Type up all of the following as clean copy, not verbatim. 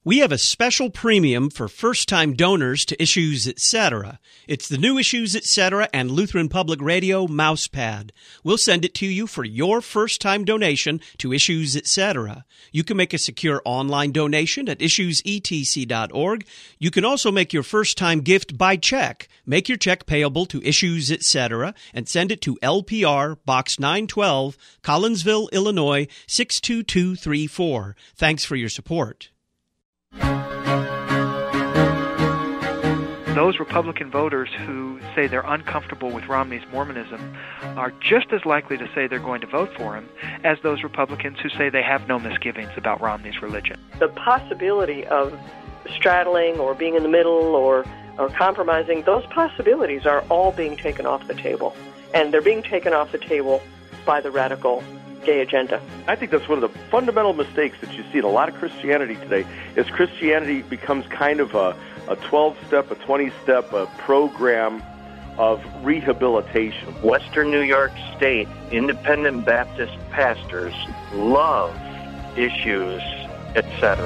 We have a special premium for first-time donors to Issues Etc. It's the new Issues Etc. and Lutheran Public Radio mousepad. We'll send it to you for your first-time donation to Issues Etc. You can make a secure online donation at issuesetc.org. You can also make your first-time gift by check. Make your check payable to Issues Etc. and send it to LPR Box 912, Collinsville, Illinois 62234. Thanks for your support. Those Republican voters who say they're uncomfortable with Romney's Mormonism are just as likely to say they're going to vote for him as those Republicans who say they have no misgivings about Romney's religion. The possibility of straddling or being in the middle or compromising, those possibilities are all being taken off the table. And they're being taken off the table by the radical gay agenda. I think that's one of the fundamental mistakes that you see in a lot of Christianity today, is Christianity becomes kind of a 12-step, a 20-step program of rehabilitation. Western New York State independent Baptist pastors love Issues, etc.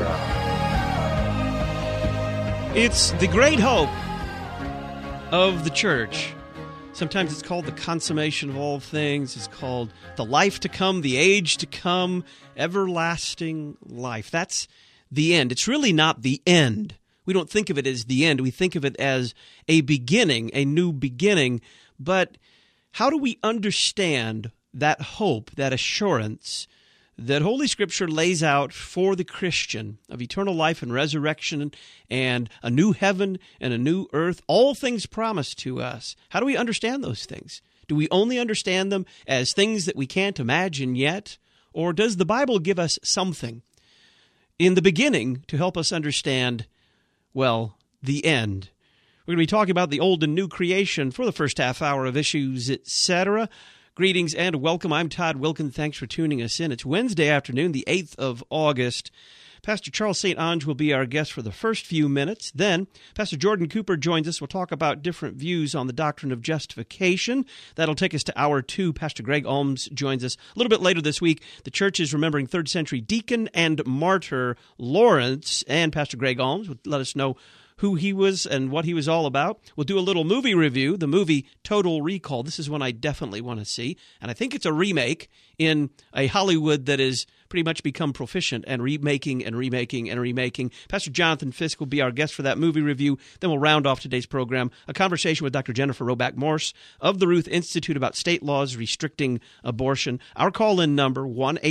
It's the great hope of the church. Sometimes it's called the consummation of all things. It's called the life to come, the age to come, everlasting life. That's the end. It's really not the end. We don't think of it as the end. We think of it as a beginning, a new beginning. But how do we understand that hope, that assurance that Holy Scripture lays out for the Christian of eternal life and resurrection and a new heaven and a new earth, all things promised to us? How do we understand those things? Do we only understand them as things that we can't imagine yet? Or does the Bible give us something in the beginning to help us understand, well, the end? We're going to be talking about the old and new creation for the first half hour of Issues, etc. Greetings and welcome. I'm Todd Wilkin. Thanks for tuning us in. It's Wednesday afternoon, the 8th of August. Pastor Charles St. Onge will be our guest for the first few minutes. Then Pastor Jordan Cooper joins us. We'll talk about different views on the doctrine of justification. That'll take us to hour 2. Pastor Greg Alms joins us a little bit later this week. The church is remembering 3rd century deacon and martyr Lawrence, and Pastor Greg Alms will let us know who he was and what he was all about. We'll do a little movie review, the movie Total Recall. This is one I definitely want to see, and I think it's a remake in a Hollywood that has pretty much become proficient and remaking and remaking and remaking. Pastor Jonathan Fisk will be our guest for that movie review. Then we'll round off today's program, a conversation with Dr. Jennifer Roback Morse of the Ruth Institute about state laws restricting abortion. Our call-in number,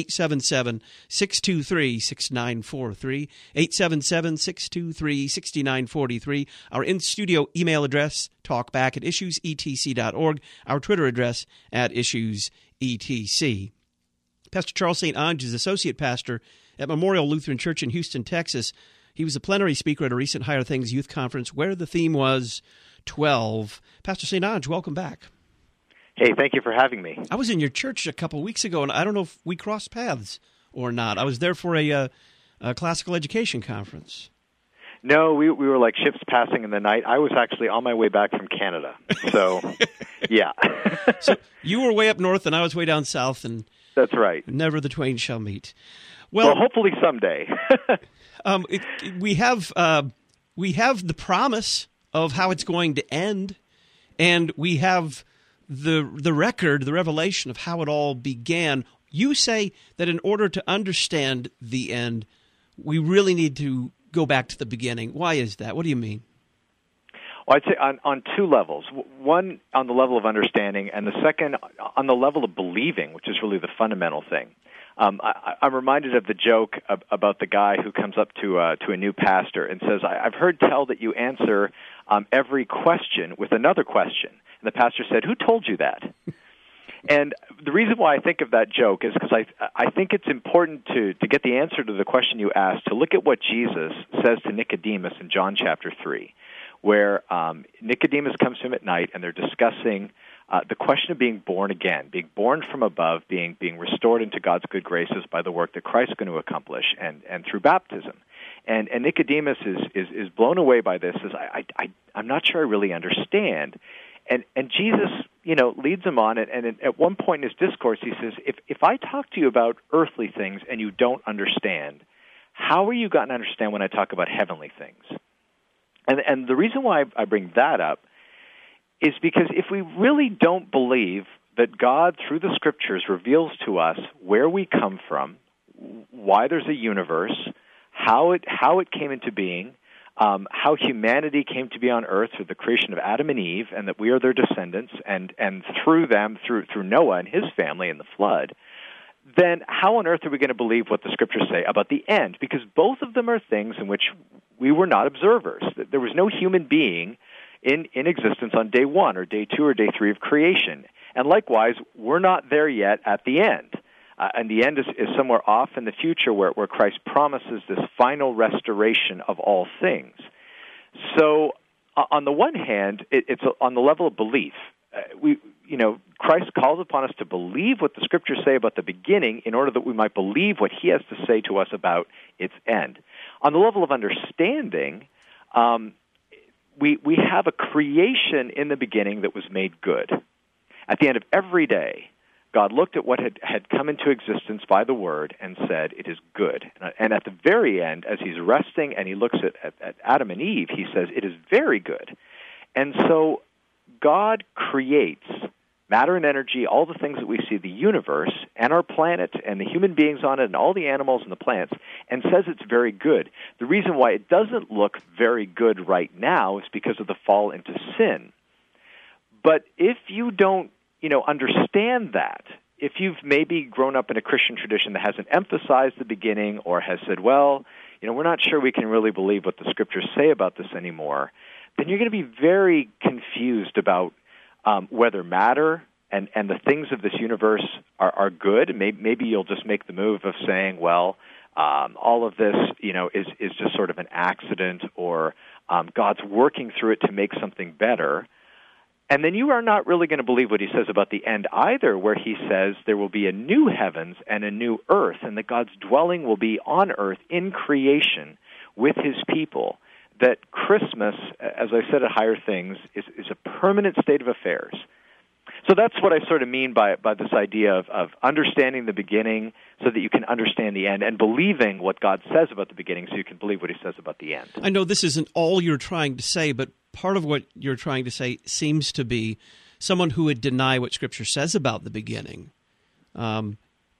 1-877-623-6943, 877-623-6943. Our in-studio email address, talkback@issuesetc.org. Our Twitter address, @issuesetc. Pastor Charles St. Onge is associate pastor at Memorial Lutheran Church in Houston, Texas. He was a plenary speaker at a recent Higher Things Youth Conference where the theme was 12. Pastor St. Onge, welcome back. Hey, thank you for having me. I was in your church a couple weeks ago, and I don't know if we crossed paths or not. I was there for a classical education conference. No, we were like ships passing in the night. I was actually on my way back from Canada. So, yeah. So you were way up north, and I was way down south, and that's right. Never the twain shall meet. Well, hopefully someday. We have the promise of how it's going to end, and we have the record, the revelation of how it all began. You say that in order to understand the end, we really need to go back to the beginning. Why is that? What do you mean? Well, I'd say on two levels. One, on the level of understanding, and the second, on the level of believing, which is really the fundamental thing. I'm reminded of the joke about the guy who comes up to a new pastor and says, I've heard tell that you answer every question with another question. And the pastor said, who told you that? And the reason why I think of that joke is because I think it's important to get the answer to the question you asked, to look at what Jesus says to Nicodemus in John chapter 3. Where Nicodemus comes to him at night, and they're discussing the question of being born again, being born from above, being restored into God's good graces by the work that Christ is going to accomplish, and through baptism. And Nicodemus is blown away by this. Says, I'm not sure I really understand. And Jesus, leads him on, and at one point in his discourse, he says, if I talk to you about earthly things and you don't understand, how are you going to understand when I talk about heavenly things? And the reason why I bring that up is because if we really don't believe that God, through the Scriptures, reveals to us where we come from, why there's a universe, how it came into being, how humanity came to be on earth through the creation of Adam and Eve, and that we are their descendants, and through them, through Noah and his family in the flood, then how on earth are we going to believe what the Scriptures say about the end? Because both of them are things in which we were not observers. There was no human being in existence on day 1 or day 2 or day 3 of creation. And likewise, we're not there yet at the end. And the end is somewhere off in the future where Christ promises this final restoration of all things. So on the one hand, it's on the level of belief. Christ calls upon us to believe what the Scriptures say about the beginning in order that we might believe what he has to say to us about its end. On the level of understanding, we have a creation in the beginning that was made good. At the end of every day, God looked at what had come into existence by the Word and said, it is good. And at the very end, as he's resting and he looks at Adam and Eve, he says, it is very good. And so God creates matter and energy, all the things that we see, the universe and our planet and the human beings on it and all the animals and the plants, and says it's very good. The reason why it doesn't look very good right now is because of the fall into sin. But if you don't, understand that, if you've maybe grown up in a Christian tradition that hasn't emphasized the beginning or has said, well, we're not sure we can really believe what the Scriptures say about this anymore, then you're going to be very confused about whether matter and the things of this universe are good. Maybe you'll just make the move of saying, well, all of this, is just sort of an accident, or God's working through it to make something better. And then you are not really going to believe what he says about the end either, where he says there will be a new heavens and a new earth, and that God's dwelling will be on earth in creation with his people. That Christmas, as I said at Higher Things, is a permanent state of affairs. So that's what I sort of mean by this idea of understanding the beginning so that you can understand the end, and believing what God says about the beginning so you can believe what he says about the end. I know this isn't all you're trying to say, but part of what you're trying to say seems to be someone who would deny what Scripture says about the beginning can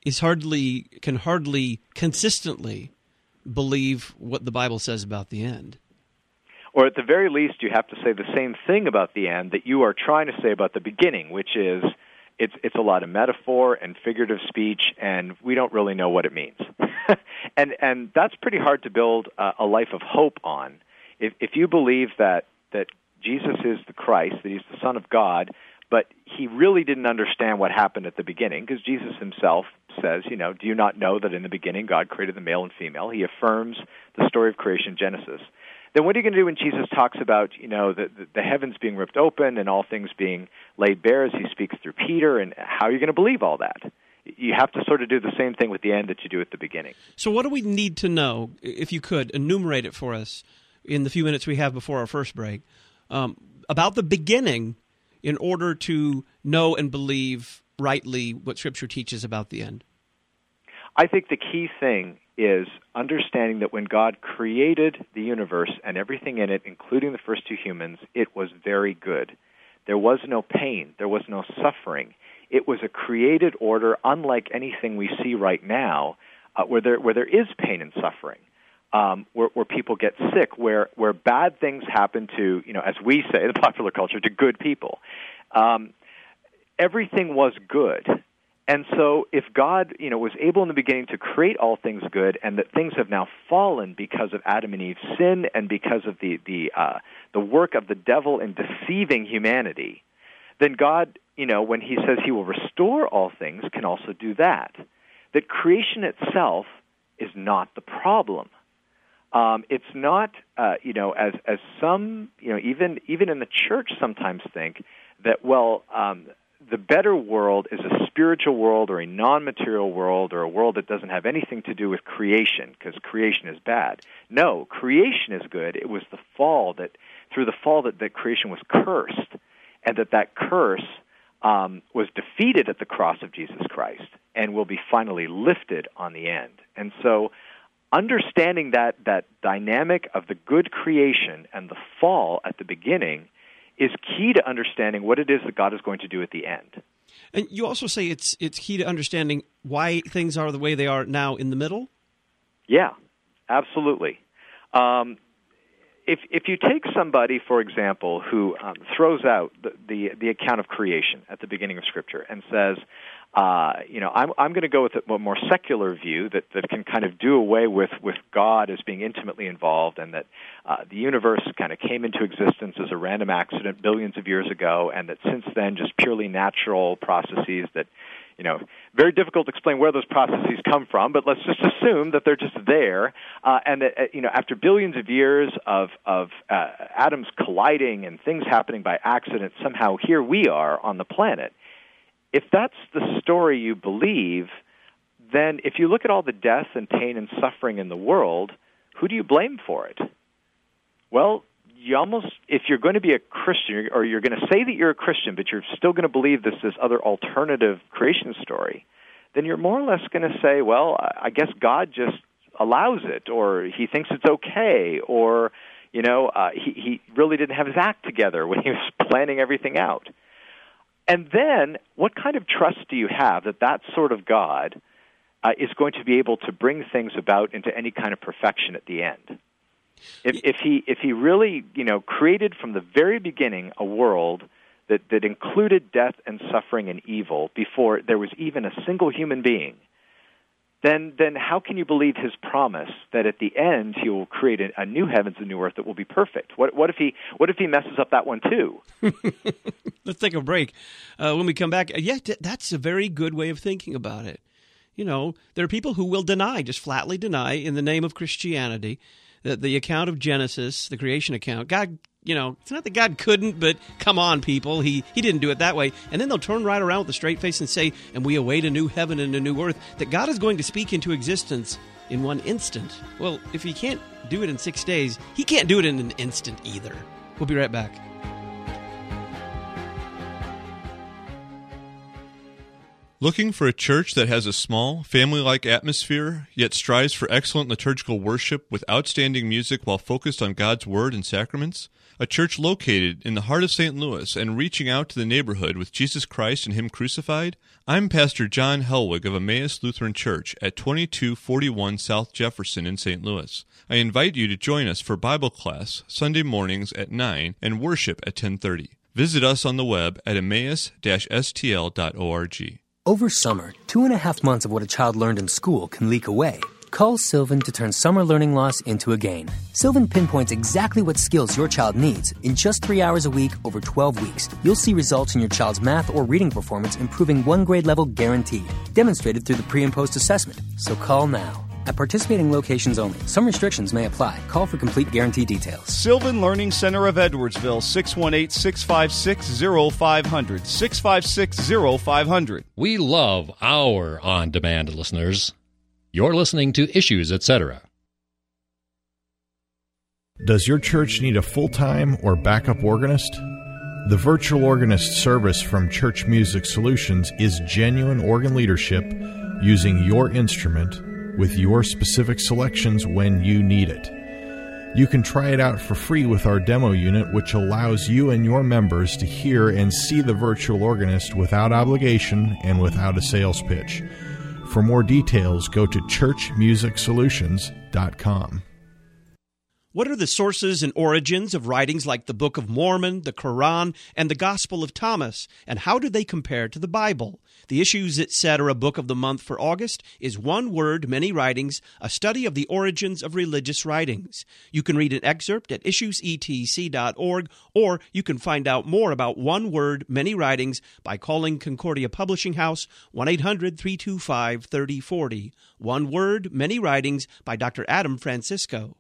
hardly consistently believe what the Bible says about the end. Or at the very least, you have to say the same thing about the end that you are trying to say about the beginning, which is it's a lot of metaphor and figurative speech, and we don't really know what it means. and that's pretty hard to build a life of hope on. If you believe that Jesus is the Christ, that he's the Son of God, but he really didn't understand what happened at the beginning, because Jesus himself says, do you not know that in the beginning God created the male and female? He affirms the story of creation, Genesis. Then what are you going to do when Jesus talks about, the heavens being ripped open and all things being laid bare as he speaks through Peter, and how are you going to believe all that? You have to sort of do the same thing with the end that you do at the beginning. So what do we need to know, if you could, enumerate it for us in the few minutes we have before our first break, about the beginning in order to know and believe rightly what Scripture teaches about the end? I think the key thing is understanding that when God created the universe and everything in it, including the first two humans, it was very good. There was no pain. There was no suffering. It was a created order unlike anything we see right now, where there is pain and suffering, where people get sick, where bad things happen to, as we say, the popular culture, to good people. Everything was good. And so if God, was able in the beginning to create all things good, and that things have now fallen because of Adam and Eve's sin and because of the work of the devil in deceiving humanity, then God, when he says he will restore all things, can also do that. That creation itself is not the problem. It's not, as some, even in the church sometimes think that, the better world is a spiritual world or a non-material world or a world that doesn't have anything to do with creation because creation is bad. No, creation is good. It was through the fall that creation was cursed, and that curse was defeated at the cross of Jesus Christ and will be finally lifted on the end. And so understanding that dynamic of the good creation and the fall at the beginning is key to understanding what it is that God is going to do at the end. And you also say it's key to understanding why things are the way they are now in the middle? Yeah, absolutely. If you take somebody, for example, who throws out the account of creation at the beginning of Scripture and says, I'm going to go with a more secular view that can kind of do away with God as being intimately involved, and that the universe kind of came into existence as a random accident billions of years ago, and that since then just purely natural processes that, very difficult to explain where those processes come from, but let's just assume that they're just there, and that, after billions of years of atoms colliding and things happening by accident, somehow here we are on the planet. If that's the story you believe, then if you look at all the death and pain and suffering in the world, who do you blame for it? Well, if you're going to be a Christian, or you're going to say that you're a Christian, but you're still going to believe this other alternative creation story, then you're more or less going to say, well, I guess God just allows it, or he thinks it's okay, or, he really didn't have his act together when he was planning everything out. And then, what kind of trust do you have that sort of God is going to be able to bring things about into any kind of perfection at the end? If he really, created from the very beginning a world that included death and suffering and evil before there was even a single human being, then how can you believe his promise that at the end he will create a new heavens and new earth that will be perfect? What if he messes up that one too? Let's take a break. When we come back, that's a very good way of thinking about it. There are people who will just flatly deny in the name of Christianity that the account of Genesis, the creation account, God, it's not that God couldn't, but come on, people, he didn't do it that way. And then they'll turn right around with a straight face and say, and we await a new heaven and a new earth, that God is going to speak into existence in one instant. Well, if he can't do it in 6 days, he can't do it in an instant either. We'll be right back. Looking for a church that has a small, family-like atmosphere, yet strives for excellent liturgical worship with outstanding music while focused on God's Word and sacraments? A church located in the heart of St. Louis and reaching out to the neighborhood with Jesus Christ and Him crucified? I'm Pastor John Helwig of Emmaus Lutheran Church at 2241 South Jefferson in St. Louis. I invite you to join us for Bible class Sunday mornings at 9 and worship at 10:30. Visit us on the web at emmaus-stl.org. Over summer, 2.5 months of what a child learned in school can leak away. Call Sylvan to turn summer learning loss into a gain. Sylvan pinpoints exactly what skills your child needs in just 3 hours a week over 12 weeks. You'll see results in your child's math or reading performance improving 1 grade level guaranteed, demonstrated through the pre- and post-assessment. So call now. At participating locations only. Some restrictions may apply. Call for complete guarantee details. Sylvan Learning Center of Edwardsville, 618-656-0500. 656-0500. We love our on-demand listeners. You're listening to Issues, Etc. Does your church need a full-time or backup organist? The virtual organist service from Church Music Solutions is genuine organ leadership using your instrument with your specific selections when you need it. You can try it out for free with our demo unit, which allows you and your members to hear and see the virtual organist without obligation and without a sales pitch. For more details, go to churchmusicsolutions.com. What are the sources and origins of writings like the Book of Mormon, the Quran, and the Gospel of Thomas, and how do they compare to the Bible? The Issues, Etc. Book of the Month for August is One Word, Many Writings, a study of the origins of religious writings. You can read an excerpt at issuesetc.org, or you can find out more about One Word, Many Writings by calling Concordia Publishing House, 1-800-325-3040. One Word, Many Writings by Dr. Adam Francisco.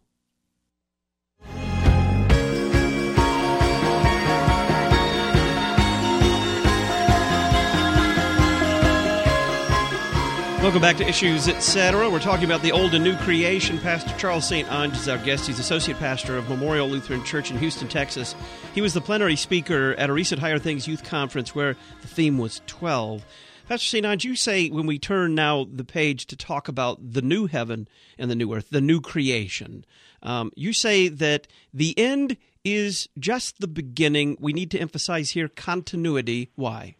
Welcome back to Issues, Etc. We're talking about the Old and New Creation. Pastor Charles St. Onge is our guest. He's Associate Pastor of Memorial Lutheran Church in Houston, Texas. He was the plenary speaker at a recent Higher Things Youth Conference where the theme was 12. Pastor St. Ives, you say when we turn now the page to talk about the new heaven and the new earth, the new creation, you say that the end is just the beginning. We need to emphasize here continuity. Why?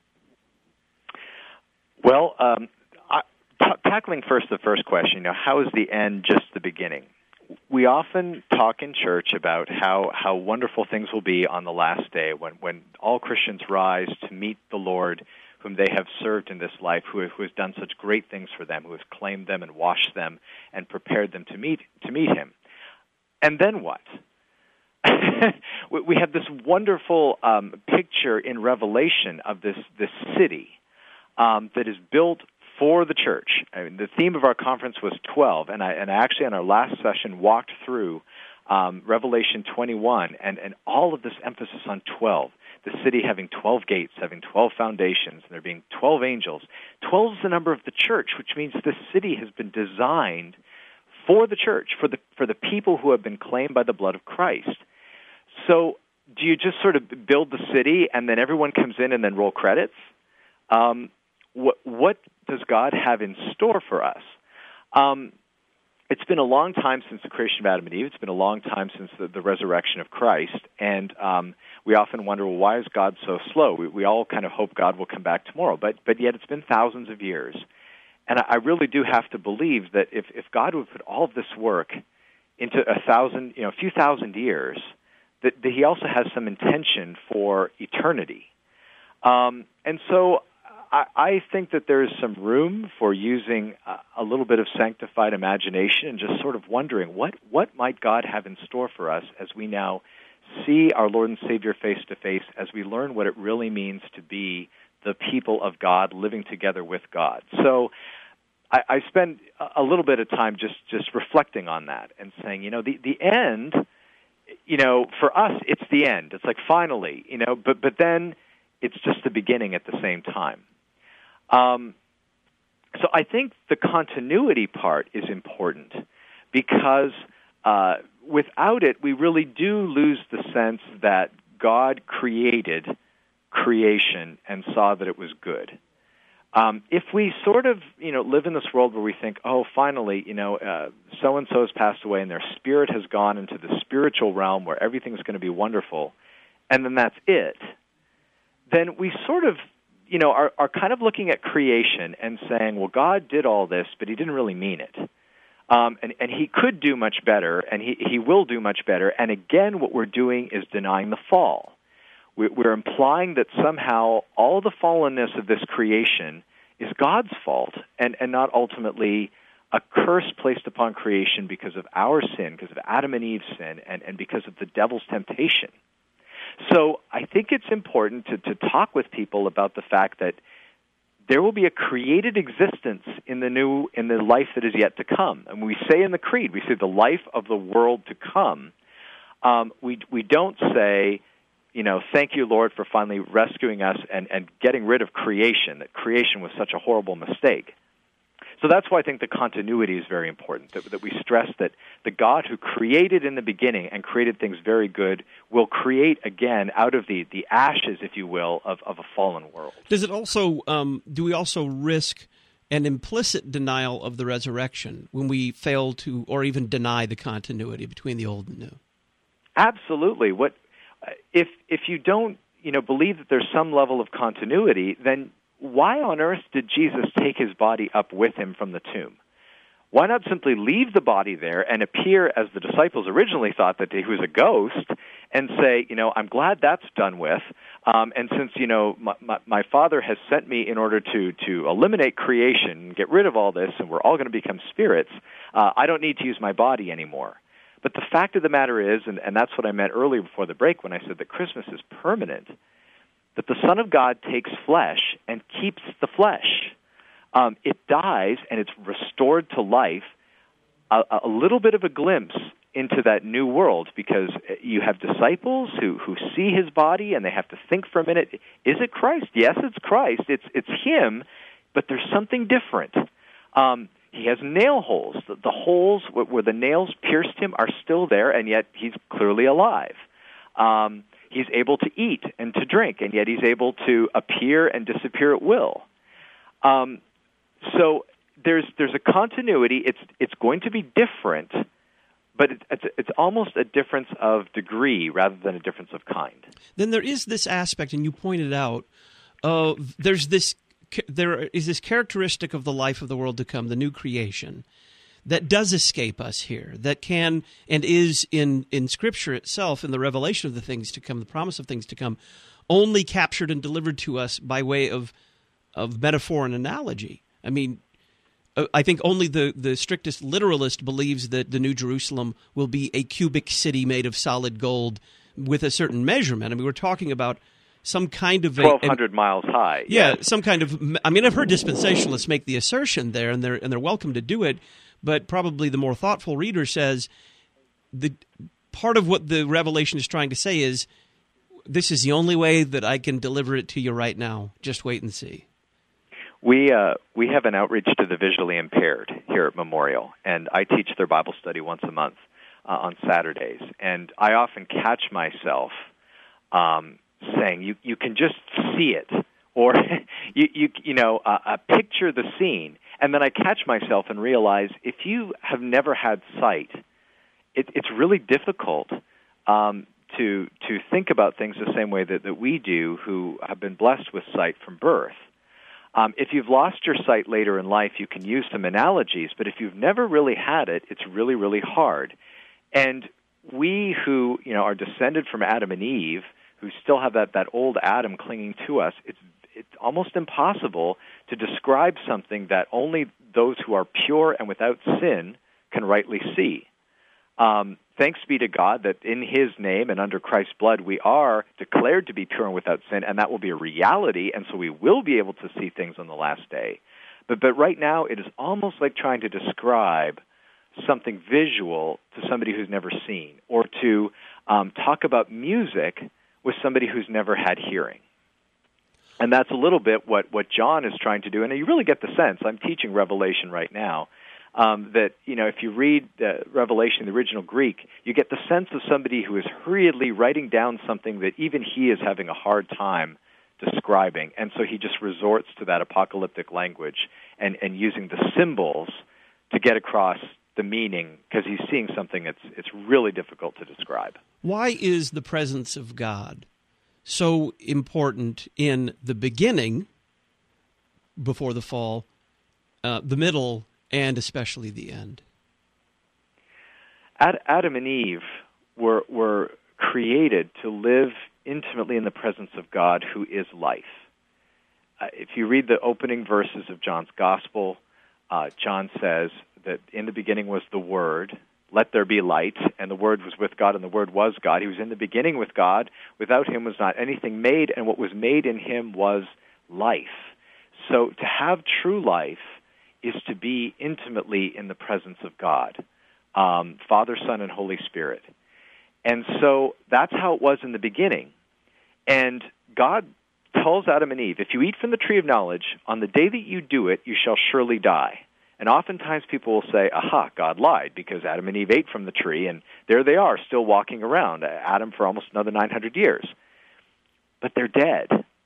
Well, tackling first the first question, how is the end just the beginning? We often talk in church about how wonderful things will be on the last day when all Christians rise to meet the Lord whom they have served in this life, who has done such great things for them, who has claimed them and washed them and prepared them to meet Him. And then what? We have this wonderful picture in Revelation of this city that is built for the church. I mean, the theme of our conference was 12, and I actually on our last session walked through Revelation 21 and all of this emphasis on 12. The city having 12 gates, having 12 foundations, and there being 12 angels. 12 is the number of the church, which means this city has been designed for the church, for the people who have been claimed by the blood of Christ. So do you just sort of build the city and then everyone comes in and then roll credits? What does God have in store for us? It's been a long time since the creation of Adam and Eve. It's been a long time since the resurrection of Christ. And we often wonder, well, why is God so slow? We all kind of hope God will come back tomorrow. But yet it's been thousands of years. And I really do have to believe that if God would put all of this work into a few thousand years, that He also has some intention for eternity. And so I think that there is some room for using a little bit of sanctified imagination and just sort of wondering what might God have in store for us as we now see our Lord and Savior face to face, as we learn what it really means to be the people of God living together with God. So I spend a little bit of time just reflecting on that and saying, the end, for us it's the end. It's like finally, but then it's just the beginning at the same time. So I think the continuity part is important because without it, we really do lose the sense that God created creation and saw that it was good. If we sort of, live in this world where we think, oh, finally, so-and-so has passed away and their spirit has gone into the spiritual realm where everything's going to be wonderful, and then that's it, then we sort of are kind of looking at creation and saying, well, God did all this, but He didn't really mean it. And He could do much better, and He will do much better. And again, what we're doing is denying the fall. We're implying that somehow all the fallenness of this creation is God's fault and not ultimately a curse placed upon creation because of our sin, because of Adam and Eve's sin, and because of the devil's temptation. So I think it's important to talk with people about the fact that there will be a created existence in the life that is yet to come. And we say in the Creed, we say the life of the world to come. We don't say, thank you, Lord, for finally rescuing us and getting rid of creation, that creation was such a horrible mistake. So that's why I think the continuity is very important, that we stress that the God who created in the beginning and created things very good will create again out of the ashes, if you will, of a fallen world. Does it also, do we also risk an implicit denial of the resurrection when we fail to or even deny the continuity between the old and new? Absolutely. If you don't believe that there's some level of continuity, then why on earth did Jesus take His body up with Him from the tomb? Why not simply leave the body there and appear, as the disciples originally thought, that He was a ghost, and say, I'm glad that's done with, and since, my Father has sent me in order to eliminate creation, get rid of all this, and we're all going to become spirits, I don't need to use my body anymore. But the fact of the matter is, and that's what I meant earlier before the break when I said that Christmas is permanent, that the Son of God takes flesh and keeps the flesh. It dies and it's restored to life, a little bit of a glimpse into that new world, because you have disciples who see His body and they have to think for a minute, is it Christ? Yes, it's Christ. It's Him, but there's something different. He has nail holes. The holes where the nails pierced Him are still there, and yet He's clearly alive. He's able to eat and to drink, and yet He's able to appear and disappear at will. So there's a continuity. It's going to be different, but it's almost a difference of degree rather than a difference of kind. Then there is this aspect, and you pointed out, there is this characteristic of the life of the world to come, the new creation, that does escape us here, that can and is in Scripture itself, in the revelation of the things to come, the promise of things to come, only captured and delivered to us by way of metaphor and analogy. I mean, I think only the strictest literalist believes that the New Jerusalem will be a cubic city made of solid gold with a certain measurement. I mean, we're talking about some kind of 1,200 miles high. Yeah, some kind of. I mean, I've heard dispensationalists make the assertion there, and they're welcome to do it. But probably the more thoughtful reader says the part of what the revelation is trying to say is, this is the only way that I can deliver it to you right now. Just wait and see. We have an outreach to the visually impaired here at Memorial, and I teach their Bible study once a month on Saturdays. And I often catch myself saying, "You can just see it," or you picture the scene. And then I catch myself and realize, if you have never had sight, it's really difficult to think about things the same way that we do, who have been blessed with sight from birth. If you've lost your sight later in life, you can use some analogies, but if you've never really had it, it's really, really hard. And we who are descended from Adam and Eve, who still have that old Adam clinging to us, it's almost impossible to describe something that only those who are pure and without sin can rightly see. Thanks be to God that in His name and under Christ's blood we are declared to be pure and without sin, and that will be a reality, and so we will be able to see things on the last day. But right now it is almost like trying to describe something visual to somebody who's never seen, or to talk about music with somebody who's never had hearing. And that's a little bit what John is trying to do. And you really get the sense, I'm teaching Revelation right now, that, if you read Revelation, the original Greek, you get the sense of somebody who is hurriedly writing down something that even he is having a hard time describing. And so he just resorts to that apocalyptic language and using the symbols to get across the meaning, because he's seeing something it's really difficult to describe. Why is the presence of God so important in the beginning, before the fall, the middle, and especially the end? Adam and Eve were created to live intimately in the presence of God, who is life. If you read the opening verses of John's Gospel, John says that in the beginning was the Word, let there be light, and the Word was with God, and the Word was God. He was in the beginning with God. Without Him was not anything made, and what was made in Him was life. So to have true life is to be intimately in the presence of God, Father, Son, and Holy Spirit. And so that's how it was in the beginning. And God tells Adam and Eve, if you eat from the tree of knowledge, on the day that you do it, you shall surely die. And oftentimes people will say, aha, God lied, because Adam and Eve ate from the tree, and there they are, still walking around, Adam for almost another 900 years. But they're dead.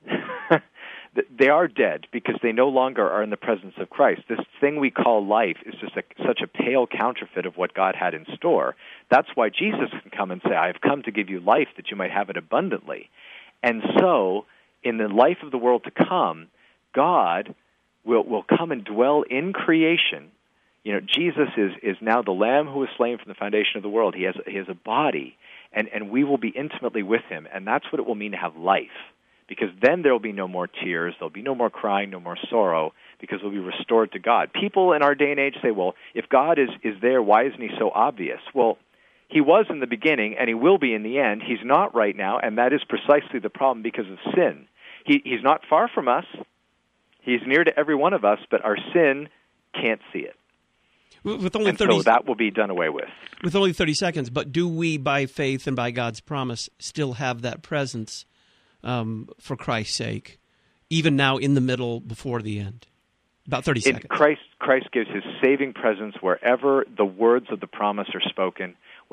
They are dead because they no longer are in the presence of Christ. This thing we call life is just such a pale counterfeit of what God had in store. That's why Jesus can come and say, I have come to give you life that you might have it abundantly. And so, in the life of the world to come, God will come and dwell in creation. Jesus is now the Lamb who was slain from the foundation of the world. He has a body, and we will be intimately with Him, and that's what it will mean to have life. Because then there will be no more tears, there will be no more crying, no more sorrow, because we'll be restored to God. People in our day and age say, well, if God is there, why isn't He so obvious? Well, He was in the beginning, and He will be in the end. He's not right now, and that is precisely the problem because of sin. He's not far from us. He's near to every one of us, but our sin can't see it. With only so that will be done away with. With only 30 seconds, but do we, by faith and by God's promise, still have that presence for Christ's sake, even now in the middle, before the end? About 30 seconds. Christ gives His saving presence wherever the words of the promise are spoken,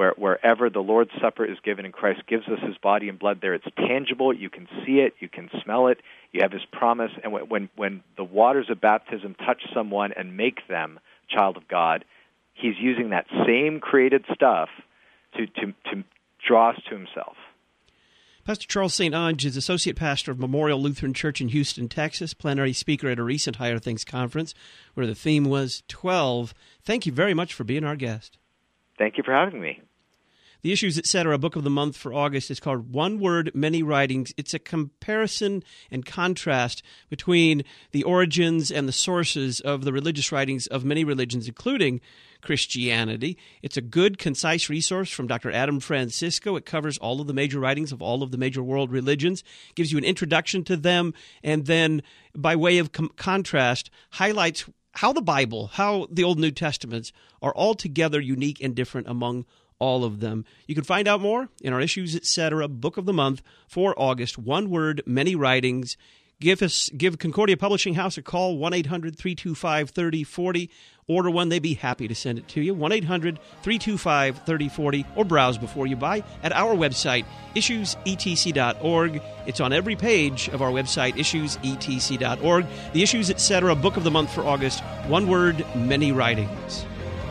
wherever the Lord's Supper is given and Christ gives us his body and blood there, it's tangible. You can see it. You can smell it. You have his promise. And when the waters of baptism touch someone and make them a child of God, he's using that same created stuff to draw us to himself. Pastor Charles St. Onge is Associate Pastor of Memorial Lutheran Church in Houston, Texas, plenary speaker at a recent Higher Things conference where the theme was 12. Thank you very much for being our guest. Thank you for having me. The Issues, Etc. book of the month for August is called One Word, Many Writings. It's a comparison and contrast between the origins and the sources of the religious writings of many religions, including Christianity. It's a good, concise resource from Dr. Adam Francisco. It covers all of the major writings of all of the major world religions, gives you an introduction to them, and then, by way of contrast, highlights how the Bible, how the Old and New Testaments are altogether unique and different among all of them. You can find out more in our Issues, Etc. book of the month for August. One Word, Many Writings. Give Concordia Publishing House a call, 1-800-325-3040. Order one. They'd be happy to send it to you, 1-800-325-3040, or browse before you buy at our website, issuesetc.org. It's on every page of our website, issuesetc.org. The Issues, Etc. book of the month for August, One Word, Many Writings.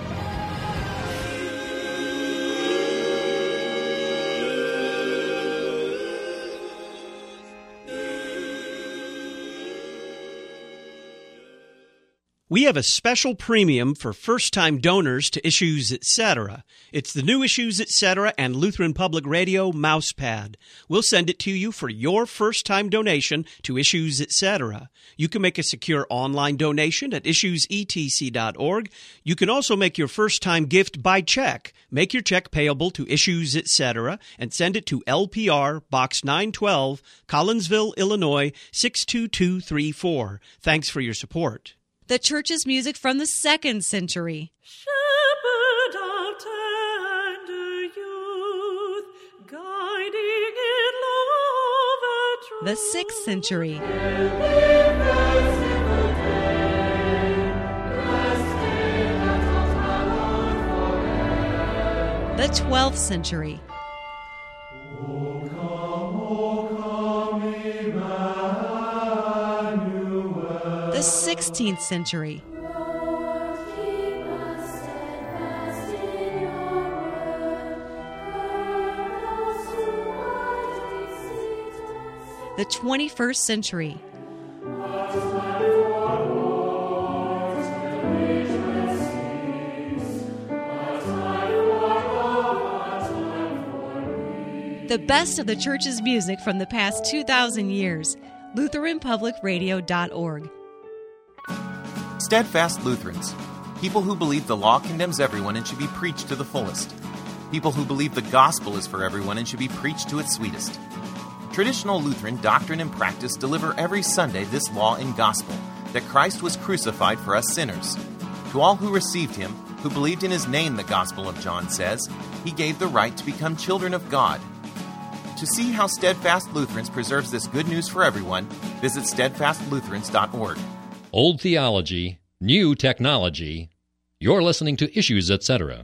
We have a special premium for first-time donors to Issues, Etc. It's the new Issues, Etc. and Lutheran Public Radio mousepad. We'll send it to you for your first-time donation to Issues, Etc. You can make a secure online donation at issuesetc.org. You can also make your first-time gift by check. Make your check payable to Issues, Etc. and send it to LPR, Box 912, Collinsville, Illinois, 62234. Thanks for your support. The church's music from the 2nd century. Shepherd of tender youth, guiding in love and truth. The 6th century. The 12th century. The 16th century. The 21st century. The best of the church's music from the past 2,000 years. LutheranPublicRadio.org. Steadfast Lutherans, people who believe the law condemns everyone and should be preached to the fullest. People who believe the gospel is for everyone and should be preached to its sweetest. Traditional Lutheran doctrine and practice deliver every Sunday this law and gospel, that Christ was crucified for us sinners. To all who received him, who believed in his name, the Gospel of John says, he gave the right to become children of God. To see how Steadfast Lutherans preserves this good news for everyone, visit steadfastlutherans.org. Old theology, new technology. You're listening to Issues, Etc.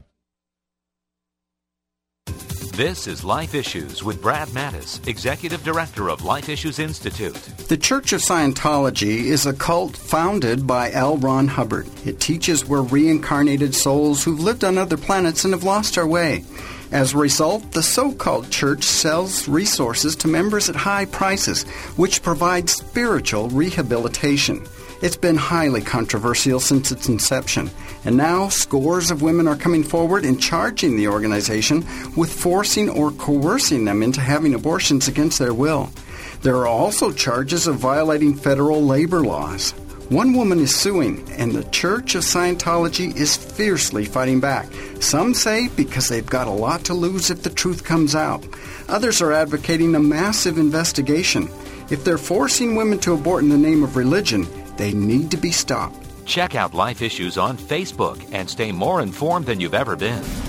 This is Life Issues with Brad Mattis, Executive Director of Life Issues Institute. The Church of Scientology is a cult founded by L. Ron Hubbard. It teaches we're reincarnated souls who've lived on other planets and have lost our way. As a result, the so-called church sells resources to members at high prices, which provide spiritual rehabilitation. It's been highly controversial since its inception, and now scores of women are coming forward and charging the organization with forcing or coercing them into having abortions against their will. There are also charges of violating federal labor laws. One woman is suing, and the Church of Scientology is fiercely fighting back. Some say because they've got a lot to lose if the truth comes out. Others are advocating a massive investigation. If they're forcing women to abort in the name of religion, they need to be stopped. Check out Life Issues on Facebook and stay more informed than you've ever been.